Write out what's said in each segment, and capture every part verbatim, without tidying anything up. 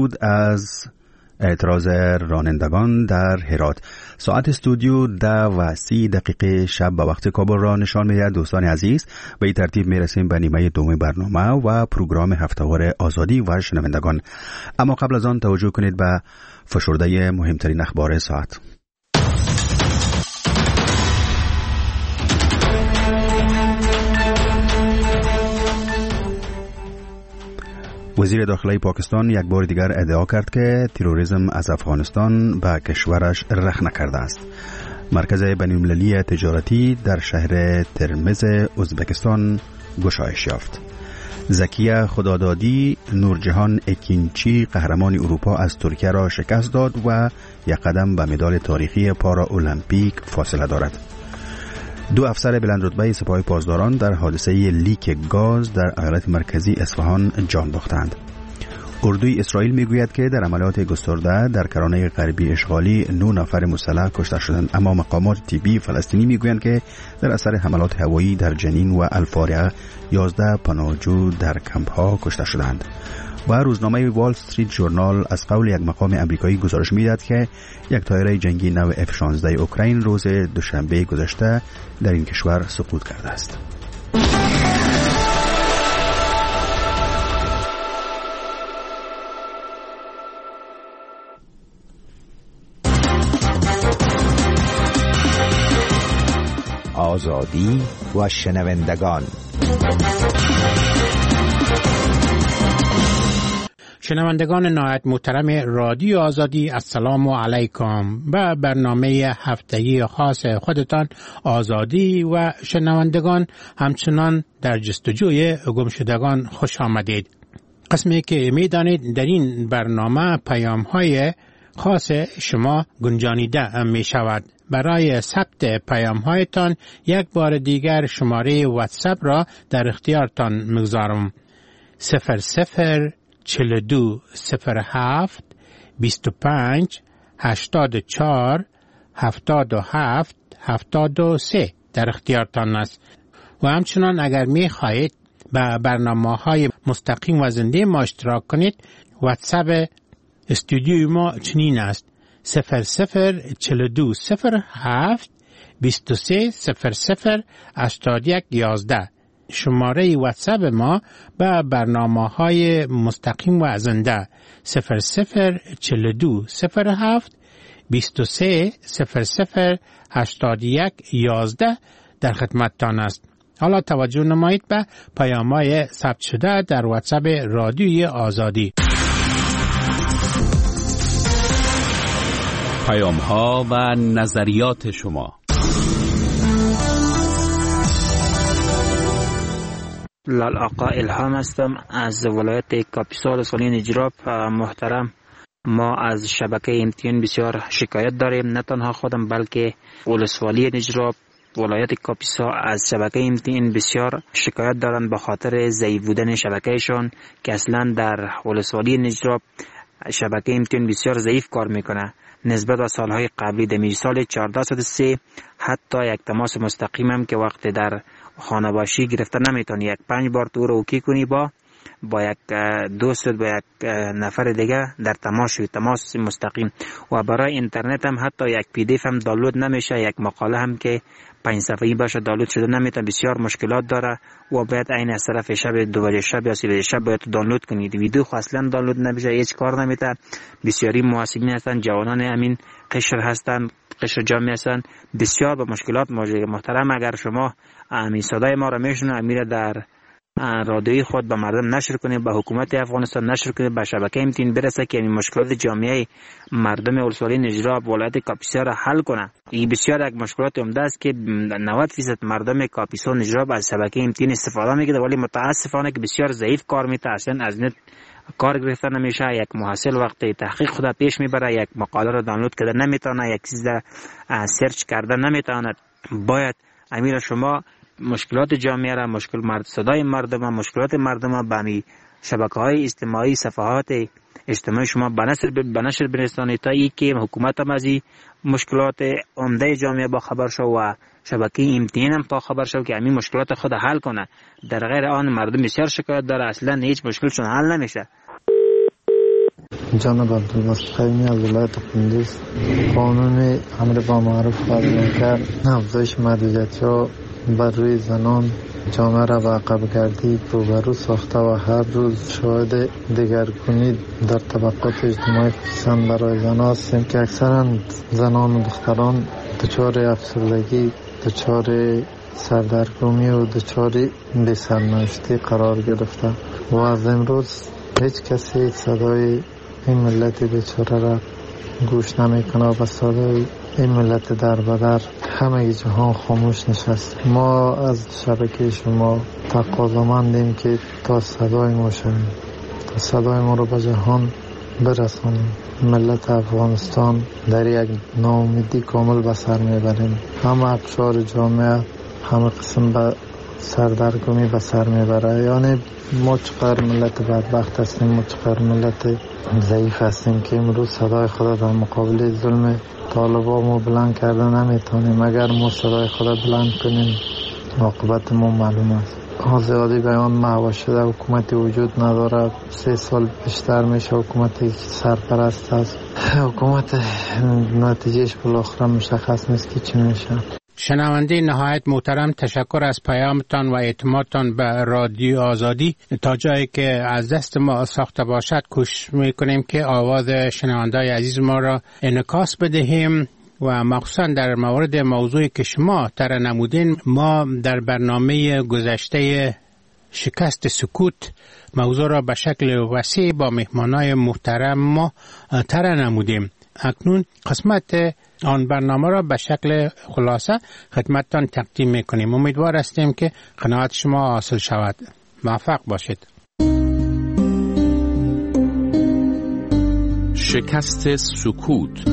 بود از اعتراض رانندگان در هرات. ساعت استودیو ده و سی دقیقه شب به وقت کابل را نشان می‌دهد. دوستان عزیز، به این ترتیب میرسیم به نیمه دوم برنامه و پروگرام هفته‌وار آزادی و شنوندگان. اما قبل از آن توجه کنید به فشرده مهمترین اخبار ساعت. وزیر داخلی پاکستان یک بار دیگر ادعا کرد که تروریسم از افغانستان به کشورش رخ نکرده است. مرکز بین‌المللی تجارتی در شهر ترمز ازبکستان گشایش یافت. زکیه خدادادی نورجهان اکینچی قهرمان اروپا از ترکیه را شکست داد و یک قدم به مدال تاریخی پارا المپیک فاصله دارد. دو افسر بلندرتبه سپاه پاسداران در حادثه لیک گاز در ایالت مرکزی اصفهان جان باختند. اردوی اسرائیل میگوید که در عملیات گسترده در کرانه غربی اشغالی نه نفر مسلح کشته شدند، اما مقامات طبی فلسطینی میگویند که در اثر حملات هوایی در جنین و الفارعه یازده پناهجو در کمپ ها کشته شدند. و روزنامه وال استریت ژورنال از قول یک مقام امریکایی گزارش می‌دهد که یک طایره جنگی نو اف شانزده اوکراین روز دوشنبه گذشته در این کشور سقوط کرده است. آزادی و شنوندگان. شنوندگان نهایت محترم رادیو آزادی، السلام علیکم. به برنامه هفتگی خاص خودتان آزادی و شنوندگان همچنان در جستجوی گمشدگان خوش آمدید. قسمی که میدانید در این برنامه پیام های خاص شما گنجانیده می شود. برای ثبت پیام هایتان یک بار دیگر شماره واتساپ را در اختیارتان میگذارم. صفر صفر چهل و دو صفر هفت بیست و پنج هشتاد و چهار هفتاد و هفت هفتاد و سه در اختیارتان است. و همچنان اگر می خواهید به برنامه های مستقیم و زنده ما اشتراک کنید، واتساپ استودیوی ما چنین است: صفر صفر چهل و دو صفر هفت بیست و سه صفر صفر هشتاد و یک یازده. شماره واتساپ ما به برنامه های مستقیم و زنده صفر صفر چهل و دو صفر هفت بیست و سه صفر صفر هشتاد و یک یازده در خدمتتان است. حالا توجه نمایید به پیام های ثبت شده در واتساپ رادیوی آزادی. پیام ها و نظریات شما. لال آقا الهام هستم از ولایت کاپیسا ولسوالی نجراب. محترم، ما از شبکه امتیان بسیار شکایت داریم، نه تنها خودم بلکه ولسوالی نجراب، ولایت کاپیسا از شبکه امتیان بسیار شکایت دارند به خاطر ضعیف بودن شبکهشان که اصلا در ولسوالی نجراب شبکه امتیان بسیار ضعیف کار میکنه نسبت به سالهای قبلی. در سال چهارده صد و سه حتی یک تماس مستقیم هم که وقت در خانه باشی گرفته نمیتونی، یک پنج بار تو رو اوکی کنی با با یک دوست با یک نفر دیگه در تماس شوی، تماس مستقیم. و برای اینترنت هم حتی یک پی دی اف هم دانلود نمیشه، یک مقاله هم که پنج صفحه‌ای باشه دانلود شده نمیتونه، بسیار مشکلات داره و باید عین از طرف شب دو بجه شب یا سه بجه شب باید دانلود کنید. ویدیو خو اصلا دانلود نمیشه، هیچ کار نمیته. بسیاری محاسبین هستن، جوانان همین قشر هستن، قشر جامعه هستن، بسیار با مشکلات مواجه. محترم، اگر شما همین صدای ما را میشنوید، امیر در رادیوی خود به مردم نشر کنید، به حکومت افغانستان نشر کنید، به شبکه امتین برسه که این مشکلات جامعه مردم ولسوالی نجراب ولایت کاپیسا را حل کنه. این بسیار یک مشکلات عمده است که نود درصد مردم کاپیسا نجراب از شبکه امتین استفاده میکنه، ولی متاسفانه که بسیار ضعیف کار میته، اصلا از نت کار گرفته نمیشه. یک محصل وقتی تحقیق خود پیش میبره، یک مقاله را دانلود کرده نمیتونه، یک چیز را سرچ کرده نمیتونه. باید امیر شما مشکلات جامعه را، مشکل مرد صدای مردم، مشکلات مردم به می شبکه‌های اجتماعی، صفحات اجتماعی شما به نشر به نشر برسانید تا ای که حکومت هم از مشکلات عمده جامعه با خبر شو و شبکه امتیان هم با خبر شو که همین مشکلات خود حل کنه. در غیر آن مردم بسیار شکایت داره، اصلا هیچ مشکلشون حل نمیشه. جناب عبدالباسط قیومی از ولایت قندوز. قانون امر با معروف و منکر افزایش محدودیت‌ها بر روی زنان جامعه را به عقب گردی روبرو ساخته و هر روز شاهد دگرگونی در طبقات اجتماعی خصوصا برای زنان هستیم که اکثرا زنان و دختران دچار افسردگی، دچار سردرگمی و دچار بی‌سرنوشتی قرار گرفته و از امروز هیچ کسی صدای این ملت بیچاره را گوش نمیکنه و صدای این ملت در بدر همه جهان خاموش نشست. ما از شبکه شما تقاضامندیم که تا صدای ما شویم، تا صدای ما رو به جهان برسانیم. ملت افغانستان در یک ناامیدی کامل به سر میبریم. همه اقشار جامعه همه قسم به سردرگمی به سر میبره. یعنی ما چقدر ملت بدبخت هستیم، ما چقدر ملت ضعیف هستیم که امروز صدای خود در مقابل ظلم طالبان ما بلند کرده نمیتونیم. اگر ما صدای خود بلند کنیم عاقبت ما معلوم است. آزادی بیان محو شده، حکومتی وجود نداره. سه سال بیشتر میشه حکومتی سرپرست است. حکومت نتیجهش بالاخره مشخص نیست که چی میشه. شنونده نهایت محترم، تشکر از پیامتان و اعتمادتان به رادیو آزادی. تا جایی که از دست ما ساخته باشد کوشش میکنیم که آواز شنونده‌های عزیز ما را انعکاس بدهیم و مخصوصا در مورد موضوعی که شما طرح نمودین. ما در برنامه گذشته شکست سکوت موضوع را به شکل وسیع با مهمانای محترم ما طرح نمودیم. اکنون قسمت آن برنامه را به شکل خلاصه خدمتتان تقدیم میکنیم. امیدوار هستیم که قناعت شما حاصل شود. موفق باشید. شکست سکوت.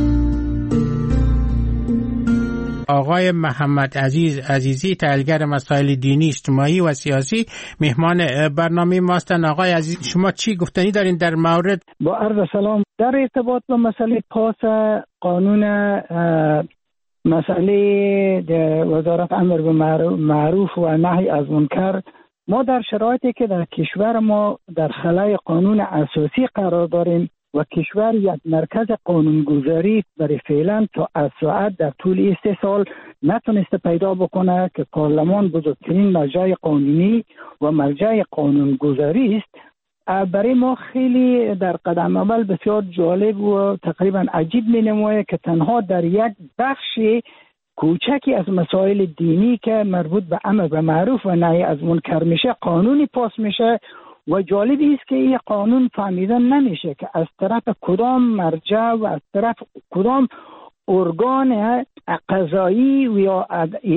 آقای محمد عزیز عزیزی، تحلیلگر مسائل دینی، اجتماعی و سیاسی، مهمان برنامه ما هستند. آقای عزیز، شما چی گفتنی دارین در مورد؟ با عرض سلام. در ارتباط با مسئله پاس قانون مسئله وزارت امر به معروف و نهی از منکر، ما در شرایطی که در کشور ما در خلای قانون اساسی قرار داریم و کشور یک مرکز قانونگذاری برای فعلا تا از ساعت در طول سه سال نتونسته پیدا بکنه که پارلمان بزرگترین مرجع قانونی و مرجع قانونگذاری است. برای ما خیلی در قدم اول بسیار جالب و تقریبا عجیب می نماید که تنها در یک بخش کوچکی از مسائل دینی که مربوط به امر به معروف و نهی از منکر میشه قانونی پاس میشه و جالبی است که این قانون فهمیدن نمیشه که از طرف کدام مرجع و از طرف کدام ارگان قضایی و یا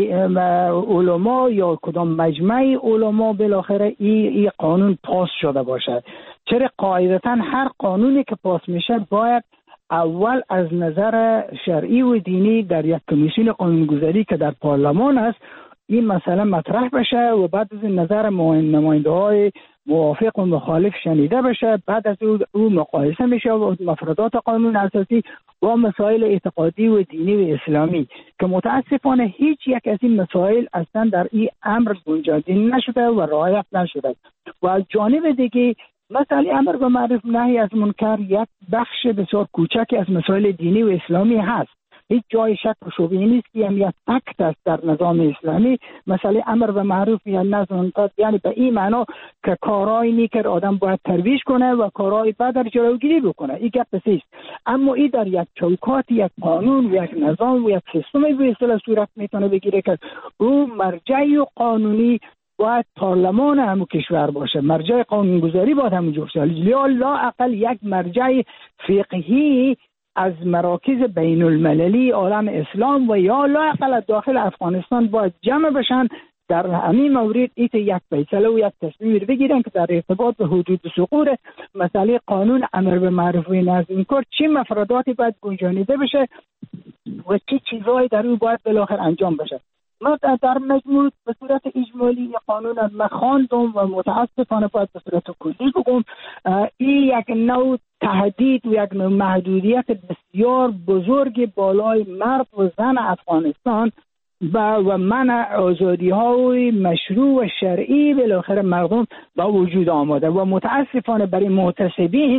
علما یا کدام مجمع علما بالاخره این ای قانون پاس شده باشد. چرا قاعدتا هر قانونی که پاس میشه باید اول از نظر شرعی و دینی در یک کمیسیون قانونگذاری که در پارلمان است این مسئله مطرح بشه و بعد از نظر نماینده های موافق و مخالف شنیده بشه. بعد از او, او مقایسه میشه و مفردات قانون اساسی با مسائل اعتقادی و دینی و اسلامی که متاسفانه هیچ یک از این مسائل اصلا در این امر گنجانده نشده و رعایت نشده. و از جانب دیگه مسئله امر به معروف نهی از منکر یک بخش بسیار کوچکی از مسائل دینی و اسلامی هست. هیچ جای شک و شبهه نیست که هم یک فکت است در نظام اسلامی. مسئله امر به معروف یا نهی از منکر یعنی به این معنا که کارهای نیک آدم باید ترویج کنه و کارهای بد را جلوگیری بکنه. این گپ است. اما این در یک چوکات یک قانون و یک نظام و یک سیستم به اصطلاح صورت میتونه بگیره که اون مرجع قانونی باید پارلمان همون کشور باشه، مرجع قانونگذاری باید همونجا باشه، یا لا اقل یک مرجع فقهی از مراکز بین المللی عالم اسلام و یا لا اقل داخل افغانستان باید جمع بشن در همین مورد ایت یک فیصله و یک تصمیم بگیرن که در ارتباط به حدود سقوط مسئله قانون امر به معروف و نهی از منکر چه مفرداتی باید گنجانیده بشه و چه چیزایی در اون باید بالاخره انجام بشه. ما در مجموع به صورت اجمالی قانون مخاندم و متاسفانه باید به صورت کلی بگم این یک نوع تهدید و یک نوع محدودیت بسیار بزرگ بالای مرد و زن افغانستان و منع آزادی های مشروع و شرعی بالاخره مردم با وجود آمده و متاسفانه برای محتسبین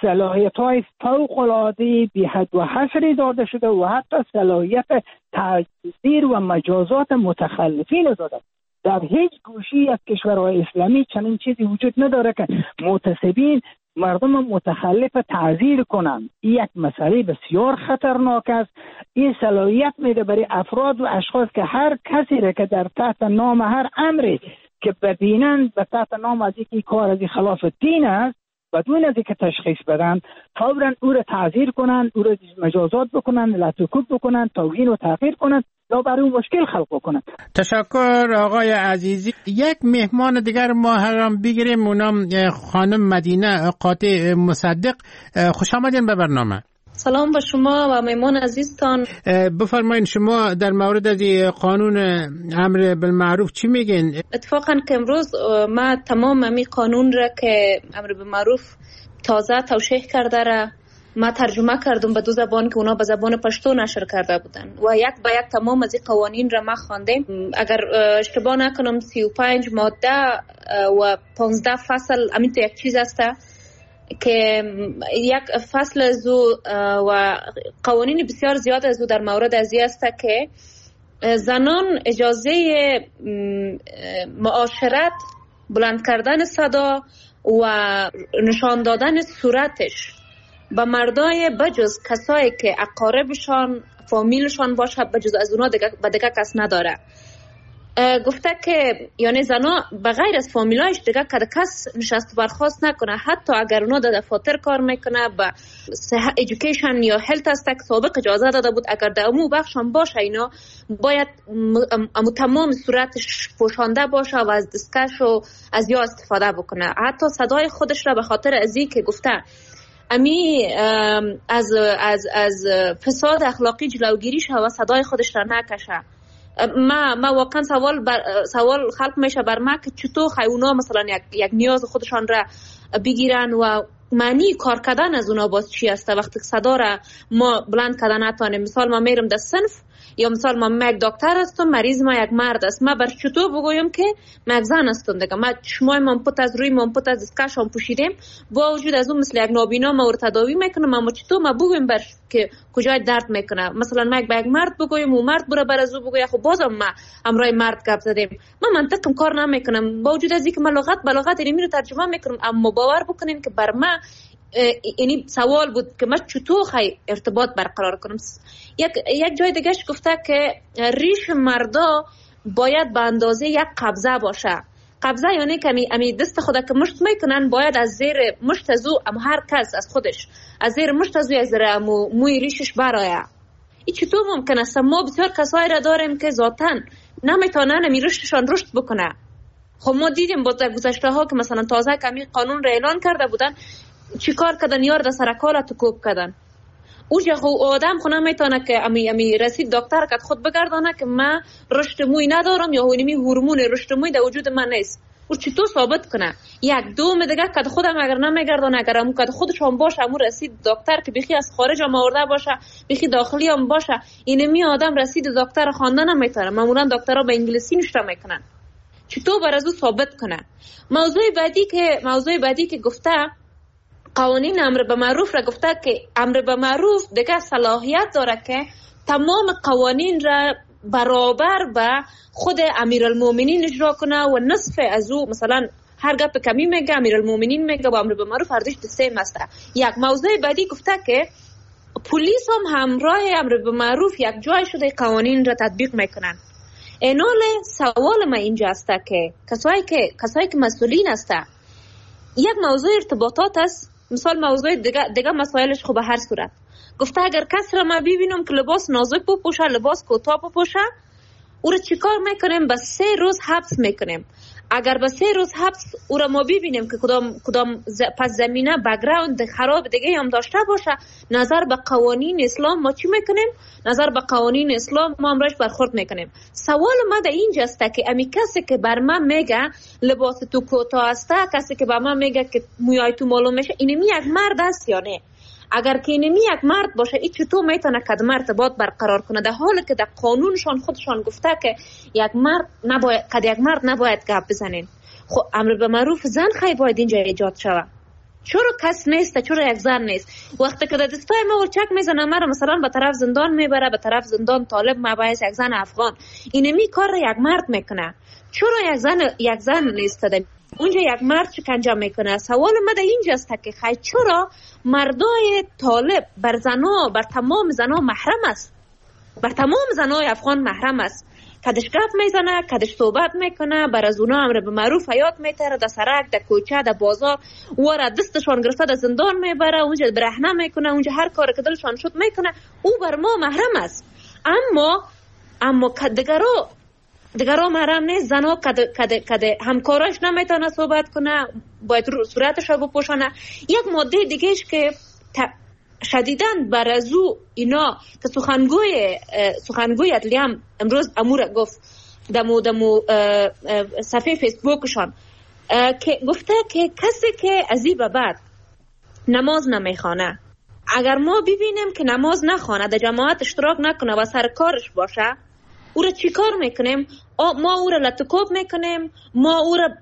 صلاحیت‌های فوق‌العاده بی حد و حصری داده شده و حتی صلاحیت تعزیر و مجازات متخلفین داده. در هیچ گوشی از کشورهای اسلامی چنین چیزی وجود نداره که متعصبین مردم متخلف تعزیر کنند. این یک مسئله بسیار خطرناک است. این صلاحیت میده برای افراد و اشخاص که هر کسی را که در تحت نام هر امری که ببینند به تحت نام از اینکه کار از خلاف دین است، بدون از اینکه تشخیص بدن، فوراً او را تعزیر کنند، او را مجازات بکنند، لطف‌کوب بکنند، توهین و تحقیر کنند یا برای اون مشکل خلق کنند. تشکر آقای عزیزی. یک مهمان دیگر ما هم بگیریم، اونم خانم مدینه قاطع مصدق. خوش آمدین به برنامه. سلام به شما و مهمان عزیزتان. بفرمایید شما در مورد از قانون امر بالمعروف چی میگین؟ اتفاقا که امروز ما تمام امی قانون را که امر بالمعروف تازه توشیح کرده را ما ترجمه کردم به دو زبان که اونا به زبان پشتو نشر کرده بودن و یک به یک تمام از این قوانین را ما خواندیم. اگر اشتباه نکنم سی و پنج ماده و پانزده فصل همین تو یک چیز است که یک فصل از و قوانین بسیار زیاد از در مورد از این است که زنان اجازه معاشرت، بلند کردن صدا و نشان دادن صورتش به مردای بجز کسایی که اقاربشان فامیلشان باشه بجز از اونا دیگه به دیگه کس نداره. گفته که یعنی زنا بغیر از فامیلایش دیگه که کس نشست برخواست نکنه، حتی اگر اونا در دفاتر کار میکنه به ایژوکیشن یا هلت است که سابق اجازه داده بود اگر در امو بخش هم باشه اینا باید امو تمام صورتش پوشانده باشه و از دستکش و از یا استفاده بکنه. حتی صدای خودش را به خاطر ازی که گفته امی از از از فساد اخلاقی جلوگیری شه و صدای خودش را نکشه. ما ما واقعا سوال بر سوال خلق میشه بر ما که چطور خیونا مثلا یک یک نیاز خودشان را بگیرن و معنی کار کردن از اونا باز چی است وقتی صدا را ما بلند کردن نتونیم. مثال ما میرم در صنف یا مثال ما یک دکتر هستم، مریض ما یک مرد است، ما بر چطور بگویم که ما یک زن هستم دیگه، ما چشمای من پت از روی من پت از دستکشم پوشیدیم با وجود از اون مثل یک نابینا ما رو تداوی میکنم، اما چطور ما بگویم بر که کجای درد میکنه. مثلا ما یک به یک مرد بگویم و مرد برو بر از او بگویم، خب بازم ما همراه مرد گپ زدیم، ما منطقم کار نمیکنم با وجود از اینکه من لغت به لغت اینو ترجمه میکنم، اما باور بکنین که بر ما اینی سوال بود که من چطور خی ارتباط برقرار کنم. یک یک جای دیگهش گفته که ریش مردا باید به اندازه یک قبضه باشه. قبضه یعنی که امی دست خدا که مشت میکنن باید از زیر مشت از او ام هر کس از خودش از زیر مشت از او از زیر امو موی ریشش برایه. این چطور ممکن است؟ ما بسیار کسایی را داریم که ذاتاً نمیتونن امی رشدشان رشد بکنه. خب ما دیدیم با گذشته ها که مثلا تازه کمی قانون را اعلان کرده بودن چی کار کردن؟ یار در سرکال تو کوب کردن. اوجه خو آدم خو نمیتونه که امی امی رسید دکتر که خود بگردانه که من رشد موی ندارم یا هونمی هورمون رشد موی در وجود من نیست. او چطور ثابت کنه؟ یک دوم دیگه که خودم اگر نمیگردانه اگر امو که خودش هم باشه امو رسید دکتر که بخی از خارج هم آورده باشه بخی داخلی هم باشه اینمی آدم رسید دکتر خواندن نمیتونه. معمولا دکترها به انگلیسی نوشته میکنن. چطور بر از او ثابت کنه؟ موضوع بعدی که موضوع بعدی که گفته قوانین امر به معروف را گفته که امر به معروف دیگه صلاحیت داره که تمام قوانین را برابر به خود امیرالمومنین اجرا کنه و نصف از او مثلا هر گپ کمی میگه امیرالمومنین میگه و امر به معروف ارزش سیم است. یک موضوع بعدی گفته که پلیس هم همراه امر به معروف یک جای شده قوانین را تطبیق میکنن. اینال سوال ما اینجا است که کسایی که کسایی که مسئولین است یک موضوع ارتباطات است، مثال موضوع دیگه دیگه مسائلش خب به هر صورت گفته اگر کس را ما ببینم که لباس نازک بپوشه لباس کوتاه بپوشه او را چیکار میکنیم؟ به سه روز حبس میکنیم. اگر به سه روز حبس او را ما ببینیم که کدام کدام ز... پس زمینه بک‌گراند خراب دیگه هم داشته باشه نظر به قوانین اسلام ما چی میکنیم؟ نظر به قوانین اسلام ما امرش برخورد میکنیم. سوال ما در اینجا است که امی کسی که بر من میگه لباس تو کوتاه است، کسی که بر من میگه که موهای تو معلوم میشه، اینمی یک مرد است یا نه؟ اگر که اینمی یک مرد باشه این چطور میتونه کدام ارتباط برقرار کنه در حالی که در قانونشان خودشان گفته که یک مرد نباید کد یک مرد نباید گپ بزنین. خب امر به معروف زن خیلی باید اینجا ایجاد شود. چرا کس نیست؟ چرا یک زن نیست؟ وقتی که دستای ما ورچک میزنه مرا مثلا به طرف زندان میبره، به طرف زندان طالب مباحث یک زن افغان، اینمی کار را یک مرد میکنه. چرا یک زن یک زن نیست؟ اونجا یک مرد شکنجه میکنه. سوال من در اینجاست که خیلی چرا مردای طالب بر زنا، بر تمام زنا محرم است؟ بر تمام زنای افغان محرم است. کدش گپ میزنه، کدش صحبت میکنه، بر از اونا امر به معروف حیات میتره، در سرک، در کوچه، در بازار، ورا دستشان گرفته در زندان میبره، اونجا برهنه میکنه، اونجا هر کار که دلشان شد میکنه. او بر ما محرم است. اما اما دیگرو دیگرو محرم نیست. زنا کد کد کد همکاراش نمیتونه صحبت کنه، باید صورتش رو بپوشانه. یک ماده دیگهش که شدیداً بر از او اینا که سخنگوی سخنگوی عدلیه امروز امور گفت دمو دمو صفحه فیسبوکشان که گفته که کسی که از این به بعد نماز نمیخوانه، اگر ما ببینیم که نماز نخوانه، در جماعت اشتراک نکنه و سر کارش باشه، او را چی کار میکنیم؟ ما او را لطکوب میکنیم، ما او را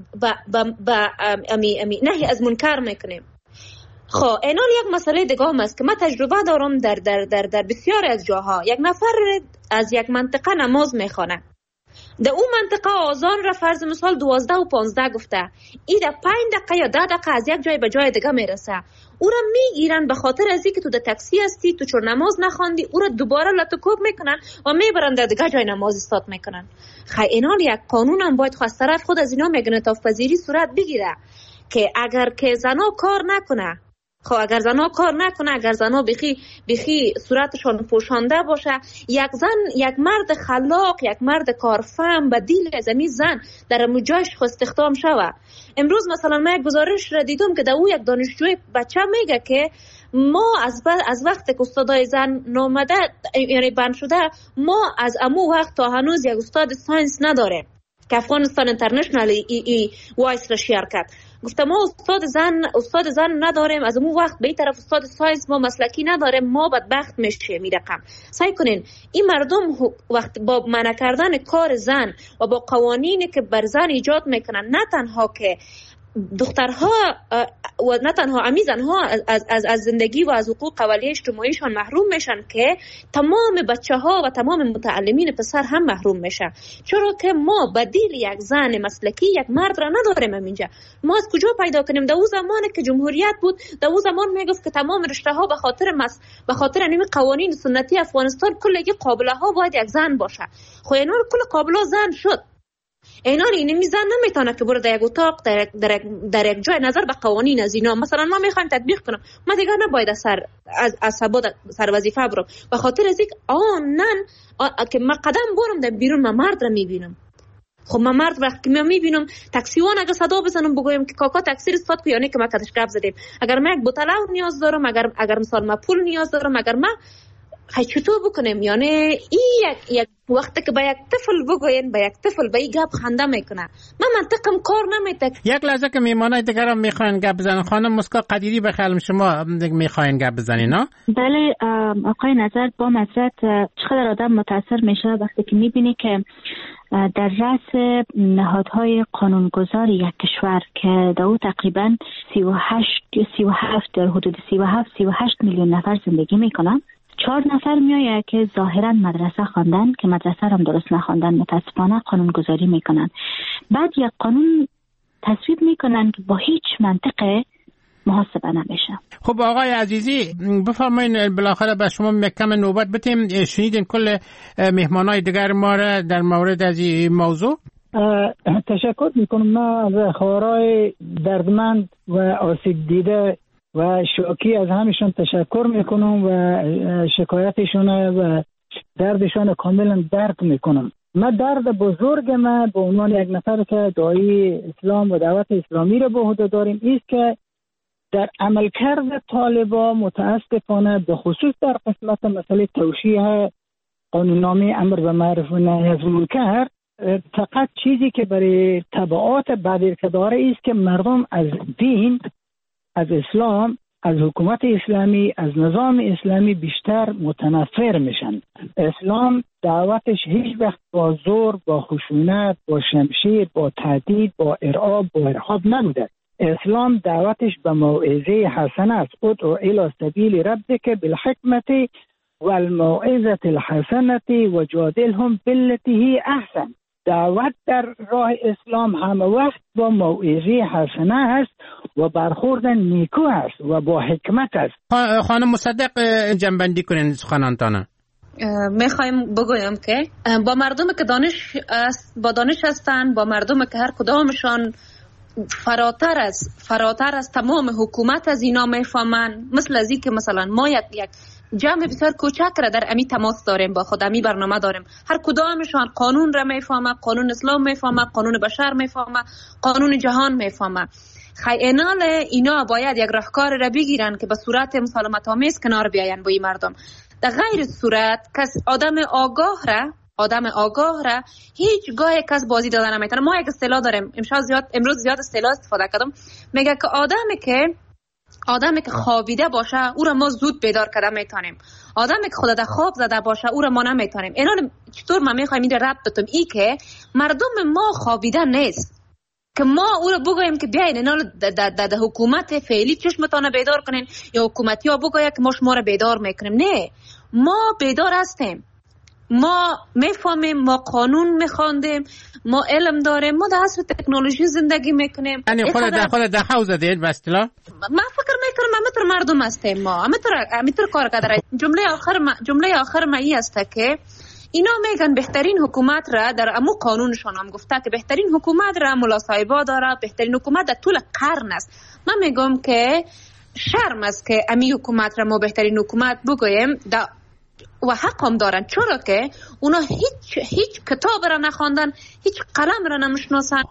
با امی امی نهی از منکر میکنیم. خب اینال یک مسئله دیگه هم است که من تجربه دارم در در در در بسیار از جاها. یک نفر از یک منطقه نماز میخونه، در اون منطقه آذان را فرض مثال دوازده و پانزده گفته، این در پنج دقیقه یا ده دقیقه از یک جای به جای دیگه میرسه، او را میگیرن به خاطر از اینکه تو در تاکسی هستی، تو چون نماز نخواندی، او را دوباره لطکوب میکنن و میبرن در دیگه جای نماز استاد میکنن. خیلی اینال یک قانون هم باید خواست طرف خود از اینا میگنه تا پذیری صورت بگیره که اگر که زنا کار نکنه، خب اگر زنا کار نکنه، اگر زنا بخی بخی صورتشون پوشانده باشه، یک زن، یک مرد خلاق، یک مرد کارفهم بدیل از این زن در مجاش خو استخدام شوه. امروز مثلا من یک گزارش را دیدم که در او یک دانشجوی بچه میگه که ما از از وقتی که استادای زن نامده یعنی بند شده، ما از امو وقت تا هنوز یک استاد ساینس نداریم که افغانستان اینترنشنال ای ای وایس را شیر کرد. گفتم ما استاد زن استاد زن نداریم، از اون وقت به این طرف استاد ساینس ما مسلکی نداریم، ما بدبخت میشیم. می رقم سعی کنین این مردم وقت با منع کردن کار زن و با قوانینی که بر زن ایجاد میکنن، نه تنها که دخترها و نه تنها امیزنها از از از زندگی و از حقوق اولیه اجتماعیشان محروم میشن، که تمام بچه ها و تمام متعلمین پسر هم محروم میشن. چرا که ما بدیل یک زن مسلکی، یک مرد را نداریم اینجا. ما از کجا پیدا کنیم؟ در اون زمانی که جمهوریت بود، در اون زمان میگفت که تمام رشته ها به خاطر مس به خاطر نیم قوانین سنتی افغانستان کلگی قابله ها باید یک زن باشه. خو اینا کل قابله زن شد. اینا این میزن نمیتونه که بره در یک اتاق در در در یک جای نظر به قوانین از اینا مثلا ما میخوایم تطبیق کنم، ما دیگه نباید از سر از از سباد سر وظیفه برم به خاطر از اینکه آنن که ما قدم برم در بیرون ما مرد را میبینم. خب ما مرد وقتی ما میبینم تاکسیوان اگه صدا بزنم بگویم که کاکا تاکسی استاد کو، یعنی که ما کدش گپ زدیم. اگر ما یک بوتل نیاز دارم، اگر اگر مثلا ما پول نیاز دارم، اگر ما خیلی چطور بکنیم؟ یعنی این یک, یک وقتی که با یک طفل بگوین، با یک طفل با این گپ خنده میکنه. من منطقم کار نمیده. یک لحظه که میمانای دیگر هم میخواین گپ بزنن. خانم مسکا قدیری به خیال شما میخواین گپ بزنین نه؟ بله آقای نظر، با مسرت چقدر آدم متاثر میشه وقتی که میبینی که در رأس نهادهای قانونگذار یک کشور که در او تقریبا سی و هشت یا سی و هفت در حدود سی و هفت سی و هشت میلیون نفر زندگی میکنن، چهار نفر میآید که ظاهرا مدرسه خواندن که مدرسه هم درست نخواندن، متاسفانه قانون گذاری میکنن. بعد یک قانون تصویب میکنن که با هیچ منطقه محاسبه نمیشه. خب آقای عزیزی بفرمایید، بالاخره به شما مکم نوبت بتیم. شنیدین کل مهمانای دیگر ما را در مورد از این موضوع؟ تشکر میکنم. من از خبرهای دردمند و آسیب دیده و شوکی از همشون تشکر میکنم و شکایتشون و دردشون کاملا درک میکنم. من درد بزرگ من به عنوان یک نفر که داعی اسلام و دعوت اسلامی رو به عهده داریم است که در عملکرد طالبان متاسفانه به خصوص در قسمت مسئله توشیح قانوننامه امر به معروف و نهی از منکر، فقط چیزی که برای تبعات بعد که داره است که مردم از دین، از اسلام، از حکومت اسلامی، از نظام اسلامی بیشتر متنفر میشن. اسلام دعوتش هیچ وقت با زور، با خشونت، با شمشیر، با تهدید، با ارعاب، با ارهاب نبوده. اسلام دعوتش به موعظه حسنه است. ادعو الی سبیل ربک بالحکمت والموعظه الحسنه وجادلهم بالتی هی احسن. دعوت در راه اسلام همه وقت با موعظه حسنه است و برخورد نیکو است و با حکمت است. خانم مصدق جنبندی کنین سخنانتان. میخوایم بگویم که با مردم که دانش است، با دانش هستند، با مردم که هر کدامشان فراتر از فراتر از تمام حکومت از اینا میفهمن، مثل از این که مثلا ما یک یک جمع بسیار کوچک را در امی تماس داریم، با خود امی برنامه داریم، هر کدامشان قانون را میفهمه، قانون اسلام میفهمه، قانون بشر میفهمه، قانون جهان میفهمه. خیانال اینا باید یک راهکار را بگیرن که به صورت مسالمت آمیز کنار بیاین با این مردم. در غیر صورت کس آدم آگاه را آدم آگاه را هیچ گاه کس بازی دادن نمیتونه. ما یک اصطلاح داریم، امشب زیاد امروز زیاد اصطلاح استفاده کردم، میگه که آدمی که آدمی که خوابیده باشه او را ما زود بیدار کردن میتونیم، آدمی که خود در خواب زده باشه او را ما نمیتونیم. اینا چطور ما میخوایم این را ربط بتیم؟ ای که مردم ما خوابیده نیست که ما او را بگوییم که بیاین اینا در حکومت فعلی چشمتان بیدار کنین، یا حکومتی ها بگوید که ما شما را بیدار میکنیم. نه، ما بیدار هستیم، ما میفهمیم، ما قانون میخواندیم، ما علم داریم، ما در عصر تکنولوژی زندگی میکنیم. یعنی خود در خود در حوز دید بستلا؟ من فکر میکنم همینطور مردم هستیم، ما همینطور همینطور کار کردن. جمله آخر ما جمله آخر ما این است که اینا میگن بهترین حکومت را در امو قانونشان هم گفته که بهترین حکومت را ملا صاحبا داره، بهترین حکومت در طول قرن است. من میگم که شرم است که امی حکومت را ما بهترین حکومت بگویم و حق هم دارن، چرا که اونا هیچ هیچ کتاب را نخواندن، هیچ قلم را نمیشناسن.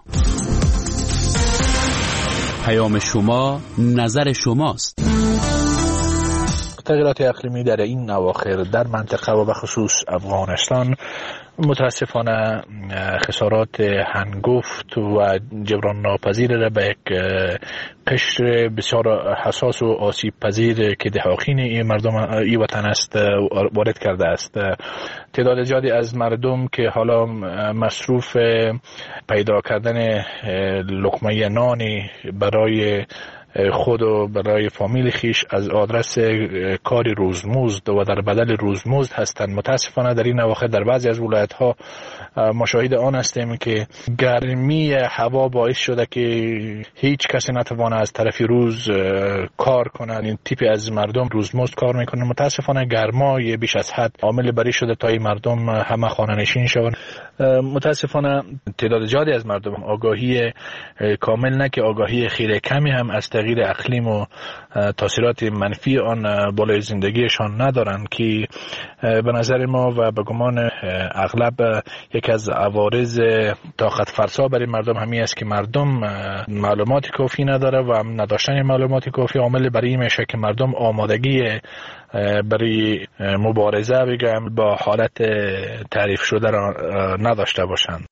پیام شما نظر شماست. تغییرات اقلیمی در این اواخر در منطقه و به خصوص افغانستان متاسفانه خسارات هنگفت و جبران ناپذیر را به یک قشر بسیار حساس و آسیب پذیر که دهاقین این مردم این وطن است وارد کرده است. تعداد زیادی از مردم که حالا مصروف پیدا کردن لقمه نانی برای خود و برای فامیل خیش از آدرس کاری روزمزد و در بدل روزمزد هستند. متاسفانه در این اواخر در بعضی از ولایت ها مشاهده آن هستیم که گرمی هوا باعث شده که هیچ کسی نتوانه از طرفی روز کار کنه. این تیپی از مردم روزمزد کار میکنه. متاسفانه گرمای بیش از حد عامل بری شده تا این مردم همه خانه نشین شوند. متاسفانه تعداد زیادی از مردم آگاهی کامل نه که آگاهی خیلی کمی هم از تغییر اقلیم و تاثیرات منفی آن بالای زندگیشان ندارند که به نظر ما و به گمان اغلب یک از عوارض طاقت فرسا برای مردم همین است که مردم معلومات کافی نداره و نداشتن معلومات کافی عامل برای این میشه که مردم آمادگی برای مبارزه بگم با حالت تعریف شده را نداشته باشند.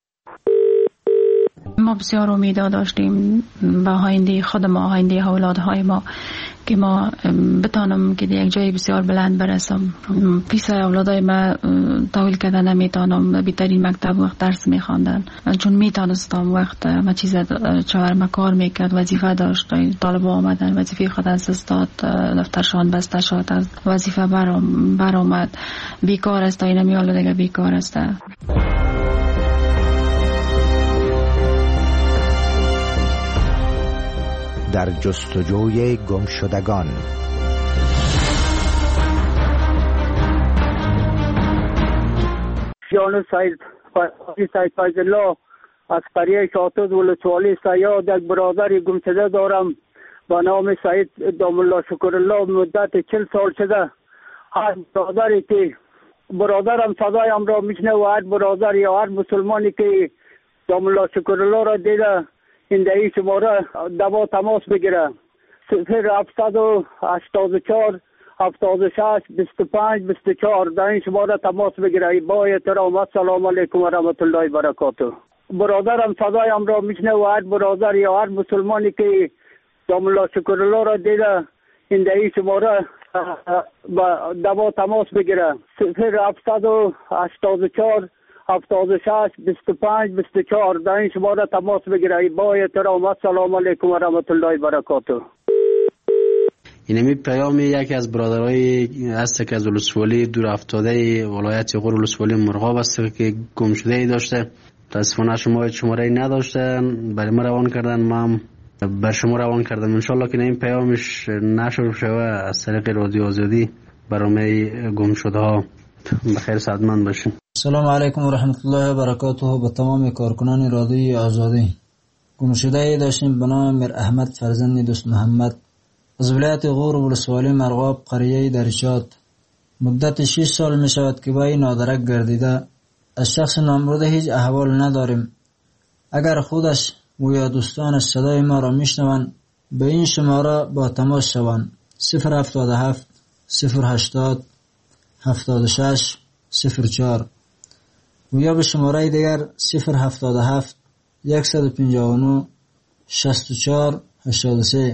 ما بسیار امیدا داشتیم به آینده خود ما، آینده اولادهای ما، که ما بتانم که یک جای بسیار بلند برسم. پیش اولادای ما تحویل کردن نمیتونم، بهترین مکتب وقت درس میخواندن، چون میتونستم وقت ما چیز چهار ما کار میکرد، وظیفه داشت، طالبا آمدن وظیفه خود از استاد دفترشان بسته شد، از وظیفه برام برآمد، بیکار است، اینا میال دیگه بیکار است. در جستجوی گمشدگان. جان سید سید فیض الله از قریه شاطز ولسوالی سیاد یک برادری گمشده دارم با نام سید دام الله شکر الله. مدت چل سال شده هر برادری که برادرم صدایم را میشنه و هر برادر یا هر مسلمانی که دام الله شکر الله را دیده این دهی شماره دوا تماس بگیره. صفر هفتصد و هشتاد و چهار هفتاد و شش بیست و پنج بیست و چهار در این شماره تماس بگیره. با احترام السلام علیکم و رحمت الله و برکاته. برادرم صدایم را میشنه و هر برادر یا هر مسلمانی که دام الله شکر الله را دیده این دهی شماره با دوا تماس بگیره. صفر هفتصد و هشتاد و چهار هفتاد و شش بیست و پنج بیست و چهار در این شماره تماس بگیرید. با احترام السلام علیکم و رحمت الله و برکاته. اینمی پیام یکی از برادرای هست که از ولسوالی دور افتاده ولایت غور ولسوالی مرغاب است که گم شده ای داشته. متاسفانه شما شماره ای نداشته، برای ما روان کردن، ما بر شما روان کردم. انشالله که این پیامش نشر شوه از طریق رادیو آزادی برای گم شده ها. بخیر سعادتمند باشین. السلام علیکم و رحمت الله و برکاته. به تمام کارکنان رادیو آزادی. گم شده ای داشتیم به نام میر احمد فرزند دوست محمد از ولایت غور ولسوالی مرغاب قریه درشات. مدت شش سال می شود که با این نادرک گردیده. از شخص نامبرده هیچ احوال نداریم. اگر خودش و یا دوستانش صدای ما را میشنوند به این شماره با تماس شوند. صفر هفتاد و هفت صفر هشتاد هفتاد و شش صفر چهار و یا به شماره دیگر صفر هفتاد و هفت صد و پنجاه و نه شصت و چهار هشتاد و سه.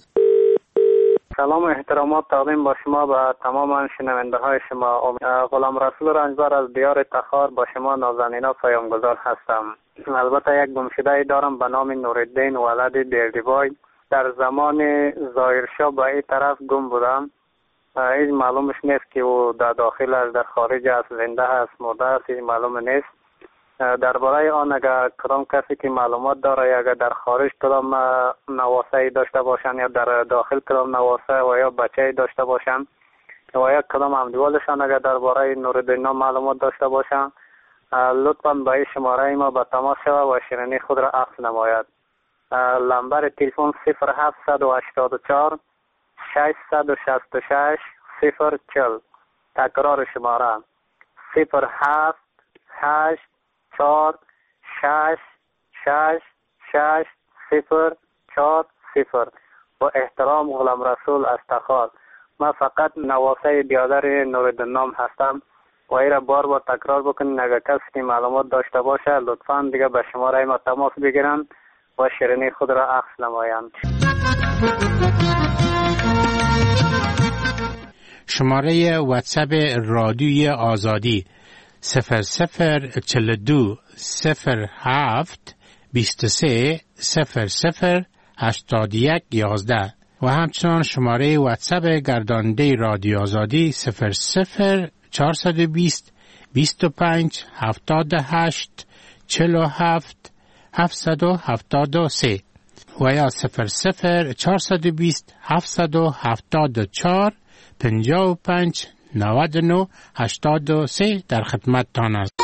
سلام و احترامات تقدیم با شما به تمام شنونده های شما. غلام رسول رنجبر از دیار تخار با شما نازنینا پیامگذار هستم. البته یک گمشده دارم به نام نورالدین ولد بیردیبای. در زمان ظاهرشاه به این طرف گم بودم. هیچ معلومش نیست که او در داخل است، در خارج است، زنده است، مرده است، هیچ معلوم نیست. درباره آن اگر کدام کسی که معلومات داره، اگر در خارج کدام نواسه داشته باشن یا در داخل کدام نواسه و یا بچه داشته باشن و یا کدام همدیوالشان اگر درباره نورالدین معلومات داشته باشن، لطفاً به این شماره ما به تماس شود و شیرینی خود را عکس نماید. نمبر تلفن صفر هفت هشت چهار ششصد و شصت و شش صفر چهل. تکرار شماره صفر هفت هشت چهار شش شش شش صفر چهار صفر. با احترام غلام رسول از تخار. من فقط نواسه بیادر نورالدین نام هستم و ای را بار بار تکرار بکنین. اگر کسی که معلومات داشته باشه لطفاً دیگه به شماره ما تماس بگیرن و شیرینی خود را عکس نمایند. شماره واتساپ رادیوی آزادی صفر صفر چهل و دو صفر هفت بیست و سه صفر صفر هشتاد و یک یازده و همچنان شماره واتساپ گرداننده رادیو آزادی صفر صفر چهارصد و بیست بیست و پنج هفتاد و هشت چهل و هفت هفتصد و هفتاد و سه و یا صفر صفر چهارصد و بیست هفتصد و هفتاد و چهار پنجاه و پنج نود و نه هشتاد و سه در خدمت تان است.